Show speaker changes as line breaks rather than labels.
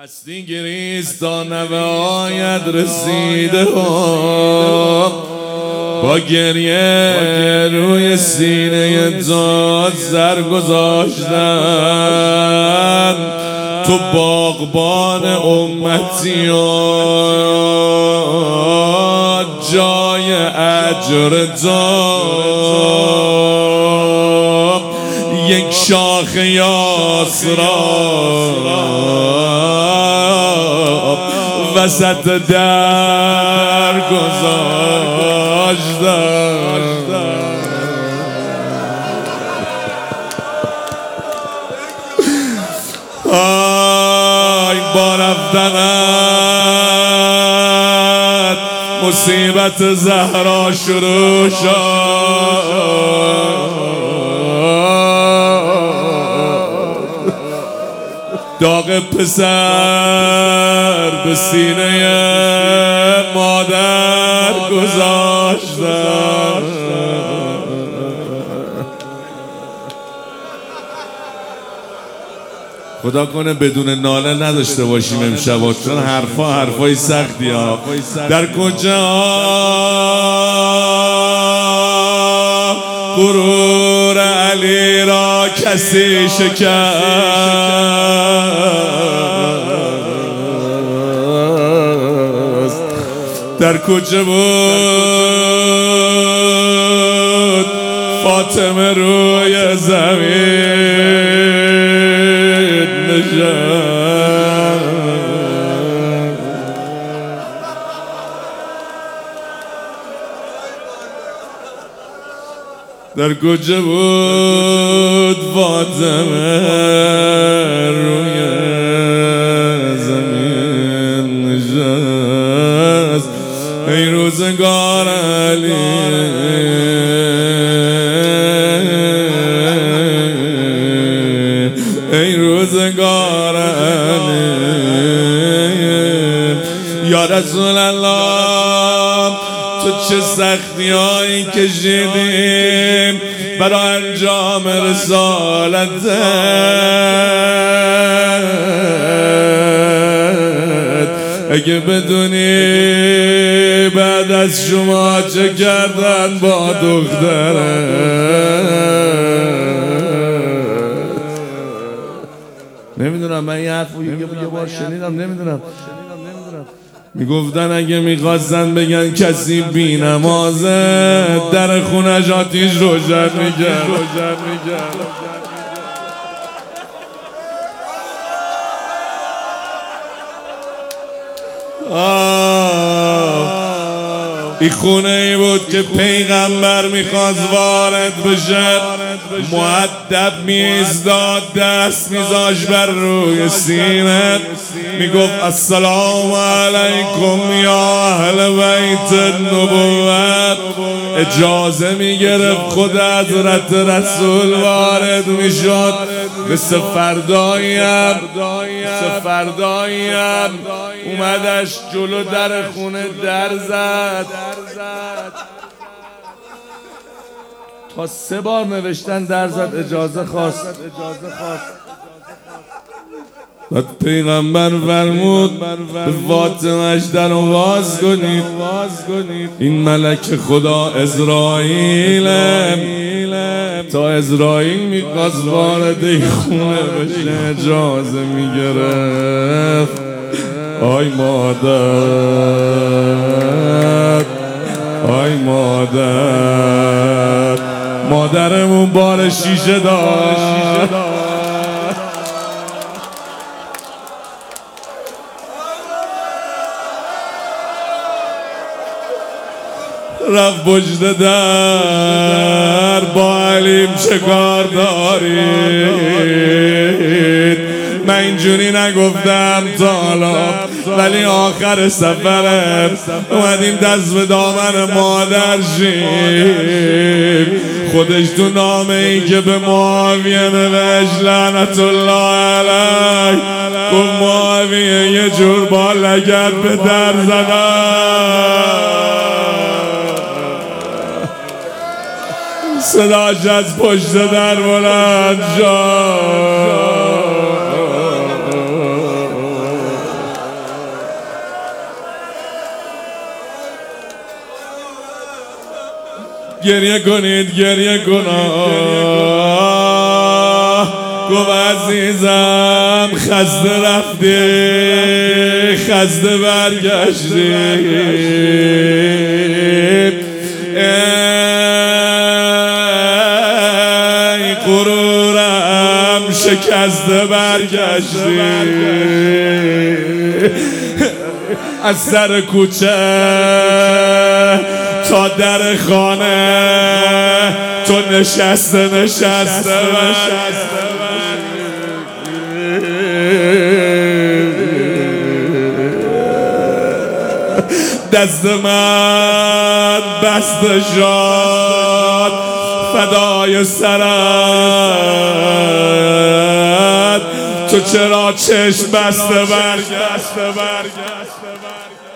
هستی گریست تا نوه آید رسیده با گریه روی سینه داد سر گذاشتن تو باغبان امتی جای اجر داد یک شاخ یاس را وسط در گذاشتن آی با رفتنت مصیبت زهرا شروع شد داغ پسر به سینه مادر گذاشتن خدا کنه بدون ناله نداشته باشیم امشب چون حرفای سختی ها در کجا غرور علی را کسی شکست در کجا بود فاطمه روی زمین نشست در کجا بود فاطمه روی زمین نشست ای روزگار علی ای روزگار علی یا رسول الله تو چه سختی هایی کشیدیم برای انجام رسالتت اگه بدونی بعد از شما چه کردن با دخترت نمیدونم من یه حرفو یه بار شنیدم نمیدونم میگفتن اگه میخواستن بگن کسی بی نمازه در خونش آتیش روشن میکرد این خونه ای بود که پیغمبر میخواست وارد بشه مؤدب میزداد دست میذاش بر روی سینه میگفت السلام علیکم یا اهل بیت النبوت اجازه میگرفت خود حضرت رسول وارد میشد مثل فرداییم اومدش جلو در خونه در زد تا 3 بار نوشتن در زد اجازه خواست بعد پیغمبر فرمود به فاطمه‌اش در واز کنید این ملک خدا اسرائیله تا اسرائیل میخواست وارد این خونه بشه اجازه میگرفت آی مادرمون بار شیشه داشت رفت پشت در با علیم چه کار دارید من اینجوری نگفتم تا حالا ولی آخر سفرم اومدیم دست به دامن مادر شیم خودش تو نامه ای که به معاویه نوشت لعنت الله علیه گفت معاویه یه جور با لگد به در زدن صداش از پشت در بلند شد گریه کنید گریه گناه. گفت عزیزم خسته رفتی خسته برگشتی، ای غرورم شکسته برگشتی. از سر کوچه تا در خانه تو نشسته دست من بسته شد فدای سرت، تو چرا چشم بسته برگشت.